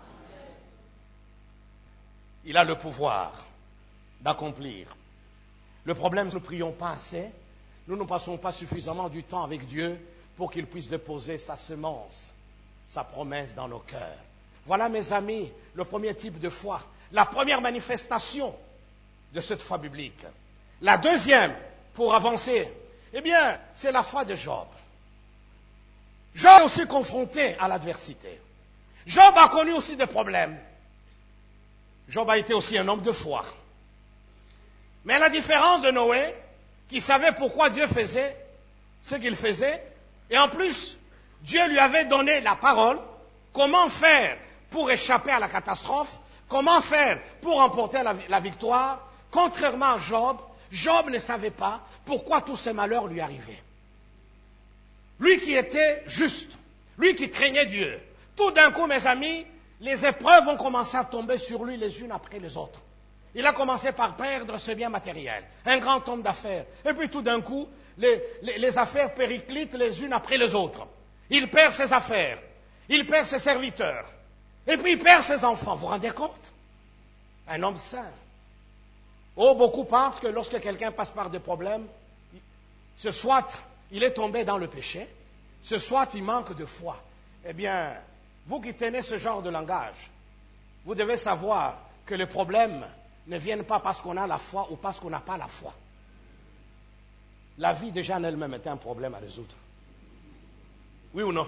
Il a le pouvoir d'accomplir. Le problème, nous ne prions pas assez. Nous ne passons pas suffisamment du temps avec Dieu pour qu'il puisse déposer sa semence, sa promesse dans nos cœurs. Voilà, mes amis, le premier type de foi. La première manifestation de cette foi biblique. La deuxième, pour avancer, eh bien, c'est la foi de Job. Job est aussi confronté à l'adversité. Job a connu aussi des problèmes. Job a été aussi un homme de foi. Mais à la différence de Noé, qui savait pourquoi Dieu faisait ce qu'il faisait, et en plus, Dieu lui avait donné la parole, comment faire pour échapper à la catastrophe, comment faire pour remporter la victoire. Contrairement à Job, Job ne savait pas pourquoi tous ces malheurs lui arrivaient. Lui qui était juste, lui qui craignait Dieu, tout d'un coup, mes amis, les épreuves ont commencé à tomber sur lui les unes après les autres. Il a commencé par perdre ses biens matériels, un grand homme d'affaires. Et puis tout d'un coup, les affaires périclitent les unes après les autres. Il perd ses affaires, il perd ses serviteurs, et puis il perd ses enfants. Vous vous rendez compte? Un homme saint. Oh, beaucoup pensent que lorsque quelqu'un passe par des problèmes, ce soit il est tombé dans le péché, ce soit il manque de foi. Eh bien, vous qui tenez ce genre de langage, vous devez savoir que les problèmes ne viennent pas parce qu'on a la foi ou parce qu'on n'a pas la foi. La vie déjà en elle-même est un problème à résoudre. Oui ou non?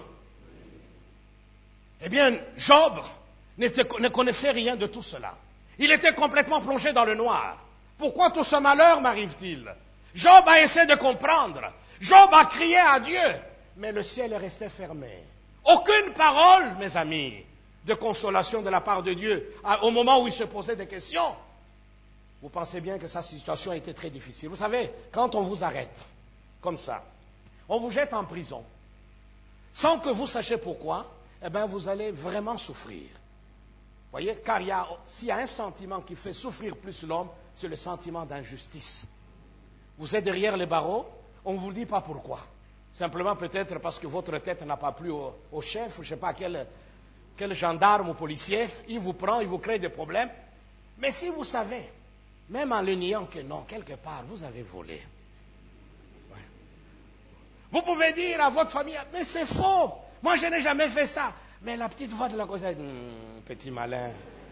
Eh bien, Job ne connaissait rien de tout cela. Il était complètement plongé dans le noir. Pourquoi tout ce malheur m'arrive-t-il? Job a essayé de comprendre. Job a crié à Dieu, mais le ciel est resté fermé. Aucune parole, mes amis, de consolation de la part de Dieu au moment où il se posait des questions. Vous pensez bien que sa situation a été très difficile. Vous savez, quand on vous arrête, comme ça, on vous jette en prison, sans que vous sachiez pourquoi, eh bien, vous allez vraiment souffrir. Voyez, car s'il y a un sentiment qui fait souffrir plus l'homme, c'est le sentiment d'injustice. Vous êtes derrière les barreaux, on ne vous dit pas pourquoi. Simplement peut-être parce que votre tête n'a pas plu au chef, je ne sais pas quel gendarme ou policier, il vous prend, il vous crée des problèmes. Mais si vous savez, même en le niant que non, quelque part, vous avez volé. Ouais. Vous pouvez dire à votre famille, mais c'est faux, moi je n'ai jamais fait ça. Mais la petite voix de la Cosette, petit malin,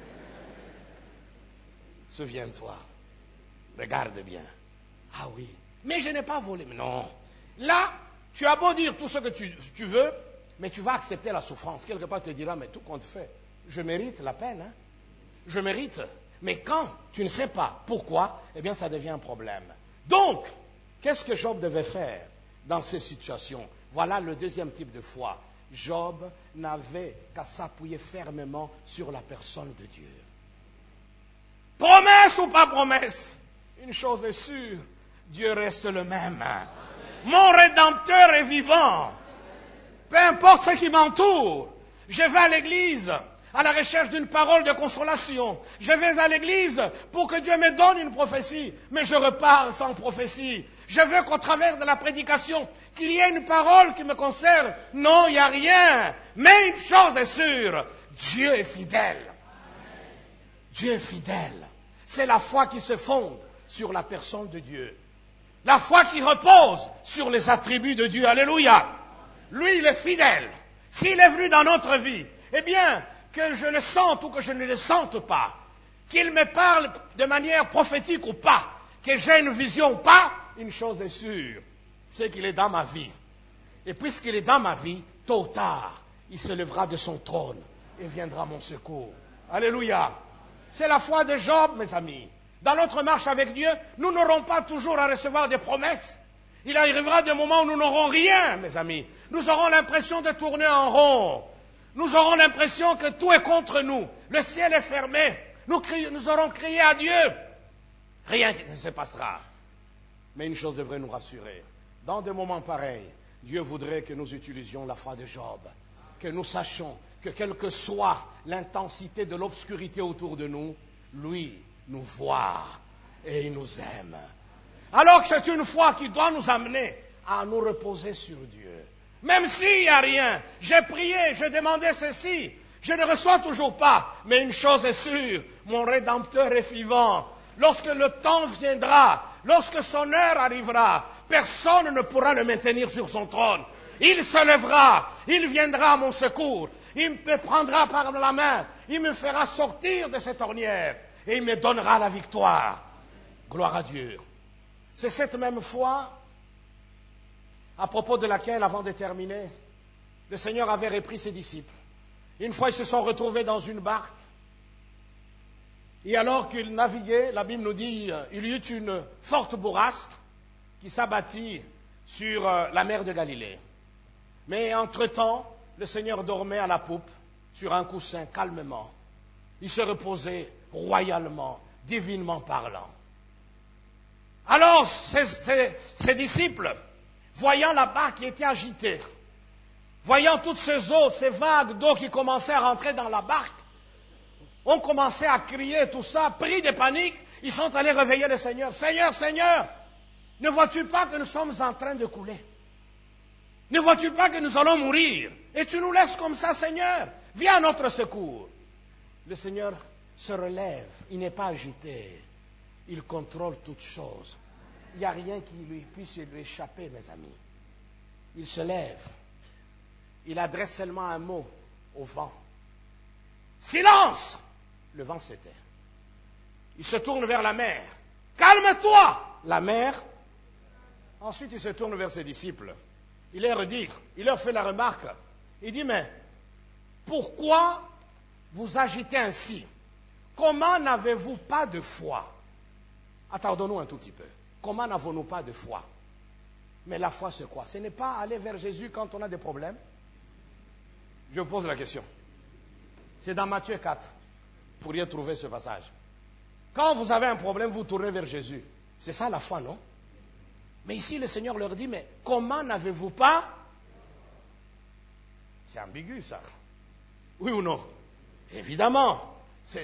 souviens-toi, regarde bien. Ah oui, mais je n'ai pas volé. Non, là, tu as beau dire tout ce que tu veux, mais tu vas accepter la souffrance. Quelque part, tu te diras, mais tout compte fait, je mérite la peine. Hein? Je mérite. Mais quand tu ne sais pas pourquoi, eh bien, ça devient un problème. Donc, qu'est-ce que Job devait faire dans ces situations? Voilà le deuxième type de foi. Job n'avait qu'à s'appuyer fermement sur la personne de Dieu. Promesse ou pas promesse, une chose est sûre, Dieu reste le même. Mon Rédempteur est vivant. Peu importe ce qui m'entoure, je vais à l'église à la recherche d'une parole de consolation. Je vais à l'église pour que Dieu me donne une prophétie, mais je repars sans prophétie. Je veux qu'au travers de la prédication, qu'il y ait une parole qui me concerne. Non, il n'y a rien. Mais une chose est sûre, Dieu est fidèle. Dieu est fidèle. C'est la foi qui se fonde sur la personne de Dieu. La foi qui repose sur les attributs de Dieu. Alléluia. Lui, il est fidèle. S'il est venu dans notre vie, eh bien, que je le sente ou que je ne le sente pas, qu'il me parle de manière prophétique ou pas, que j'ai une vision ou pas, une chose est sûre, c'est qu'il est dans ma vie. Et puisqu'il est dans ma vie, tôt ou tard, il se lèvera de son trône et viendra à mon secours. Alléluia. C'est la foi de Job, mes amis. Dans notre marche avec Dieu, nous n'aurons pas toujours à recevoir des promesses. Il arrivera des moments où nous n'aurons rien, mes amis. Nous aurons l'impression de tourner en rond. Nous aurons l'impression que tout est contre nous. Le ciel est fermé. Nous aurons crié à Dieu. Rien ne se passera. Mais une chose devrait nous rassurer. Dans des moments pareils, Dieu voudrait que nous utilisions la foi de Job. Que nous sachions que quelle que soit l'intensité de l'obscurité autour de nous, lui, nous voit et il nous aime. Alors que c'est une foi qui doit nous amener à nous reposer sur Dieu. Même s'il n'y a rien, j'ai prié, j'ai demandé ceci, je ne reçois toujours pas. Mais une chose est sûre, mon Rédempteur est vivant. Lorsque le temps viendra, lorsque son heure arrivera, personne ne pourra le maintenir sur son trône. Il se lèvera, il viendra à mon secours, il me prendra par la main, il me fera sortir de cette ornière et il me donnera la victoire. Gloire à Dieu. C'est cette même foi à propos de laquelle, avant de terminer, le Seigneur avait repris ses disciples. Une fois, ils se sont retrouvés dans une barque. Et alors qu'ils naviguaient, la Bible nous dit, il y eut une forte bourrasque qui s'abattit sur la mer de Galilée. Mais entre-temps, le Seigneur dormait à la poupe, sur un coussin, calmement. Il se reposait royalement, divinement parlant. Alors, ces disciples, voyant la barque qui était agitée, voyant toutes ces eaux, ces vagues d'eau qui commençaient à rentrer dans la barque, ont commencé à crier tout ça, pris de panique, ils sont allés réveiller le Seigneur. Seigneur, Seigneur, ne vois-tu pas que nous sommes en train de couler? Ne vois-tu pas que nous allons mourir? Et tu nous laisses comme ça, Seigneur? Viens à notre secours. Le Seigneur se relève, il n'est pas agité, il contrôle toutes choses. Il n'y a rien qui puisse lui échapper, mes amis. Il se lève, il adresse seulement un mot au vent. Silence! Le vent s'éteint. Il se tourne vers la mer. Calme-toi! La mer. Ensuite, il se tourne vers ses disciples. Il leur fait la remarque. Il dit, mais pourquoi vous agitez ainsi? Comment n'avez-vous pas de foi? Attardons-nous un tout petit peu. Comment n'avons-nous pas de foi? Mais la foi, c'est quoi? Ce n'est pas aller vers Jésus quand on a des problèmes. Je vous pose la question. C'est dans Matthieu 4. Vous pourriez trouver ce passage. Quand vous avez un problème, vous tournez vers Jésus. C'est ça la foi, non? Mais ici, le Seigneur leur dit, mais comment n'avez-vous pas? C'est ambigu, ça. Oui ou non? Évidemment.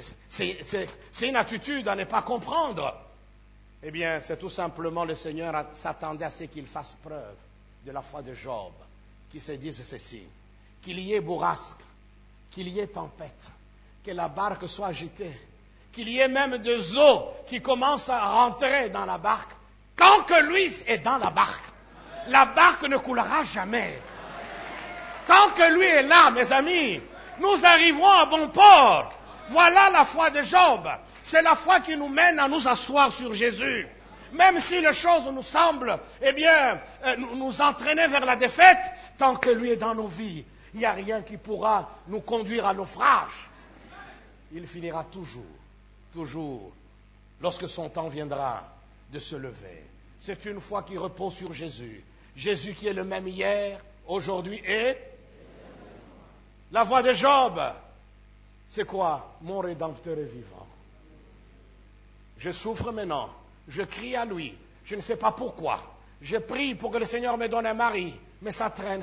C'est une attitude à ne pas comprendre. Eh bien, c'est tout simplement le Seigneur s'attendait à ce qu'il fasse preuve de la foi de Job, qui se dise ceci, qu'il y ait bourrasque, qu'il y ait tempête, que la barque soit agitée, qu'il y ait même des eaux qui commencent à rentrer dans la barque. Quand que lui est dans la barque ne coulera jamais. Tant que lui est là, mes amis, nous arriverons à bon port. Voilà la foi de Job. C'est la foi qui nous mène à nous asseoir sur Jésus. Même si les choses nous semblent, nous entraîner vers la défaite, tant que lui est dans nos vies, il n'y a rien qui pourra nous conduire à naufrage. Il finira toujours, lorsque son temps viendra, de se lever. C'est une foi qui repose sur Jésus. Jésus qui est le même hier, aujourd'hui et... La voix de Job, c'est quoi? Mon Rédempteur est vivant. Je souffre maintenant. Je crie à lui. Je ne sais pas pourquoi. Je prie pour que le Seigneur me donne un mari. Mais ça traîne.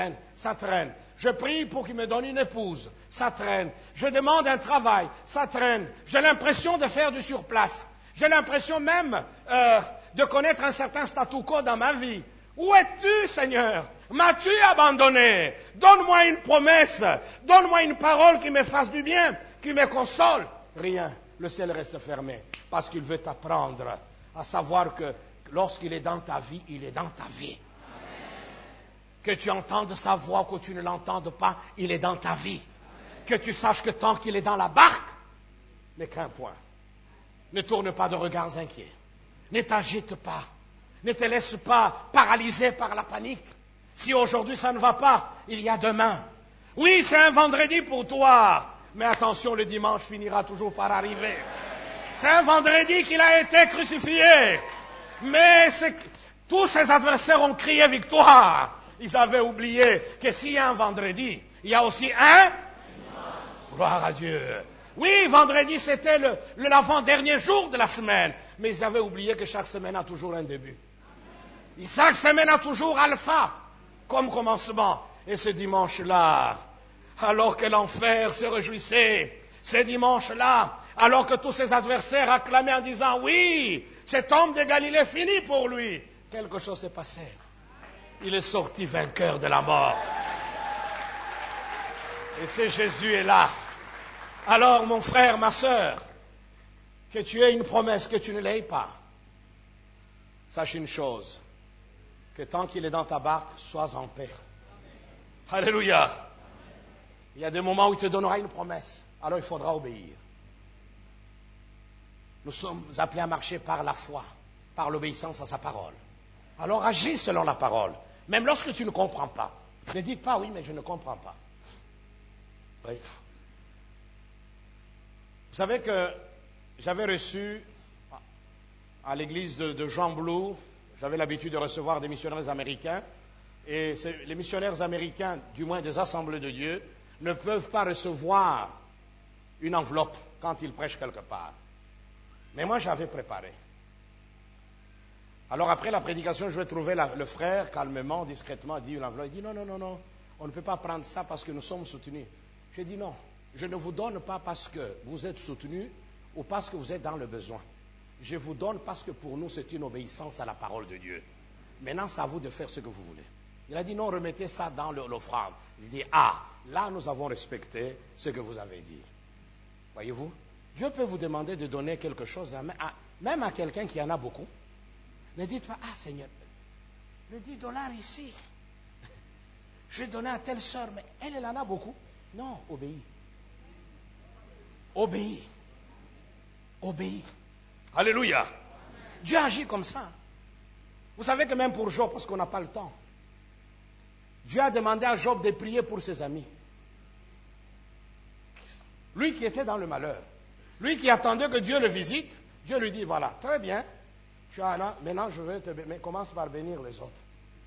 Je prie pour qu'il me donne une épouse. Ça traîne. Je demande un travail. Ça traîne. J'ai l'impression de faire du surplace. J'ai l'impression même de connaître un certain statu quo dans ma vie. Où es-tu, Seigneur? M'as-tu abandonné? Donne-moi une promesse. Donne-moi une parole qui me fasse du bien, qui me console. Rien. Le ciel reste fermé. Parce qu'il veut t'apprendre à savoir que lorsqu'il est dans ta vie, il est dans ta vie. Que tu entendes sa voix, que tu ne l'entendes pas, il est dans ta vie. Que tu saches que tant qu'il est dans la barque, ne crains point. Ne tourne pas de regards inquiets. Ne t'agite pas. Ne te laisse pas paralyser par la panique. Si aujourd'hui ça ne va pas, il y a demain. Oui, c'est un vendredi pour toi. Mais attention, le dimanche finira toujours par arriver. C'est un vendredi qu'il a été crucifié. Mais tous ses adversaires ont crié victoire. Ils avaient oublié que s'il y a un vendredi, il y a aussi un dimanche. Gloire à Dieu. Oui, vendredi, c'était l'avant-dernier jour de la semaine. Mais ils avaient oublié que chaque semaine a toujours un début. Et chaque semaine a toujours alpha comme commencement. Et ce dimanche-là, alors que l'enfer se réjouissait, ce dimanche-là, Alors que tous ses adversaires acclamaient en disant, oui, cet homme de Galilée finit pour lui. Quelque chose s'est passé. Il est sorti vainqueur de la mort. Et c'est Jésus est là. Alors, mon frère, ma sœur, que tu aies une promesse, que tu ne l'aies pas, sache une chose, que tant qu'il est dans ta barque, sois en paix. Alléluia. Il y a des moments où il te donnera une promesse, alors il faudra obéir. Nous sommes appelés à marcher par la foi, par l'obéissance à sa parole. Alors agis selon la parole, même lorsque tu ne comprends pas. Ne dites pas, oui, mais je ne comprends pas. Oui. Vous savez que j'avais reçu à l'église de Jean Blou, j'avais l'habitude de recevoir des missionnaires américains, et les missionnaires américains, du moins des assemblées de Dieu, ne peuvent pas recevoir une enveloppe quand ils prêchent quelque part. Mais moi, j'avais préparé. Alors après la prédication, je vais trouver le frère, calmement, discrètement, dit une enveloppe. Il dit non, on ne peut pas prendre ça parce que nous sommes soutenus. J'ai dit non, je ne vous donne pas parce que vous êtes soutenus ou parce que vous êtes dans le besoin. Je vous donne parce que pour nous, c'est une obéissance à la parole de Dieu. Maintenant, c'est à vous de faire ce que vous voulez. Il a dit non, remettez ça dans l'offrande. J'ai dit, là, nous avons respecté ce que vous avez dit. Voyez-vous, Dieu peut vous demander de donner quelque chose, même à quelqu'un qui en a beaucoup. Ne dites pas, Seigneur, le $10 ici, je vais donner à telle sœur, mais elle en a beaucoup. Non, obéis. Obéis. Obéis. Alléluia. Dieu agit comme ça. Vous savez que même pour Job, parce qu'on n'a pas le temps, Dieu a demandé à Job de prier pour ses amis. Lui qui était dans le malheur, lui qui attendait que Dieu le visite, Dieu lui dit, voilà, très bien, tu as là, maintenant je vais te bénir, mais commence par bénir les autres.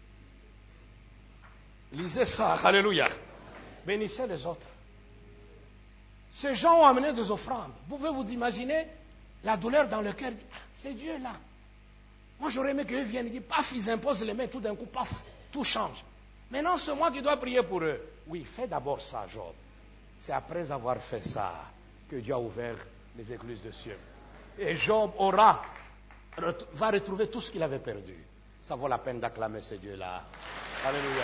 Lisez ça, alléluia. Bénissez les autres. Ces gens ont amené des offrandes. Vous pouvez vous imaginer la douleur dans le cœur. C'est Dieu là. Moi j'aurais aimé qu'eux viennent et disent, paf, ils imposent les mains, tout d'un coup, paf, tout change. Maintenant c'est moi qui dois prier pour eux. Oui, fais d'abord ça, Job. C'est après avoir fait ça que Dieu a ouvert les écluses des cieux. Et Job va retrouver tout ce qu'il avait perdu. Ça vaut la peine d'acclamer ce Dieu-là. Alléluia.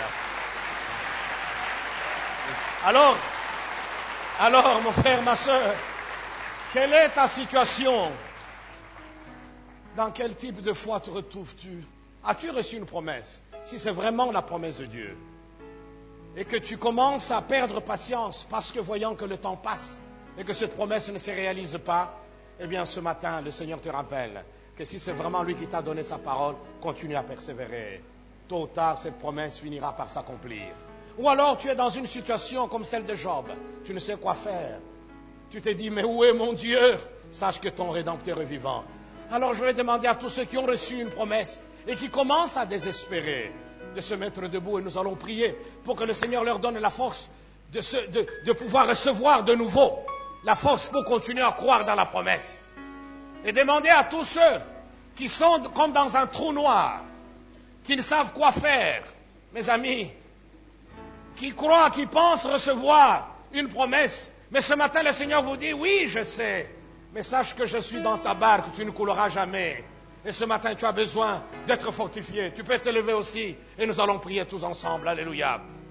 Alors, mon frère, ma soeur, quelle est ta situation? Dans quel type de foi te retrouves-tu? As-tu reçu une promesse? Si c'est vraiment la promesse de Dieu, et que tu commences à perdre patience parce que voyant que le temps passe et que cette promesse ne se réalise pas, eh bien ce matin, le Seigneur te rappelle que si c'est vraiment lui qui t'a donné sa parole, continue à persévérer. Tôt ou tard, cette promesse finira par s'accomplir. Ou alors tu es dans une situation comme celle de Job, tu ne sais quoi faire. Tu te dis, mais où est mon Dieu? Sache que ton Rédempteur est vivant. Alors je vais demander à tous ceux qui ont reçu une promesse et qui commencent à désespérer de se mettre debout, et nous allons prier pour que le Seigneur leur donne la force de pouvoir recevoir de nouveau la force pour continuer à croire dans la promesse. Et demander à tous ceux qui sont comme dans un trou noir, qui ne savent quoi faire, mes amis, qui croient, qui pensent recevoir une promesse, mais ce matin le Seigneur vous dit, oui, je sais, mais sache que je suis dans ta barque, tu ne couleras jamais. Et ce matin, tu as besoin d'être fortifié. Tu peux te lever aussi et nous allons prier tous ensemble. Alléluia.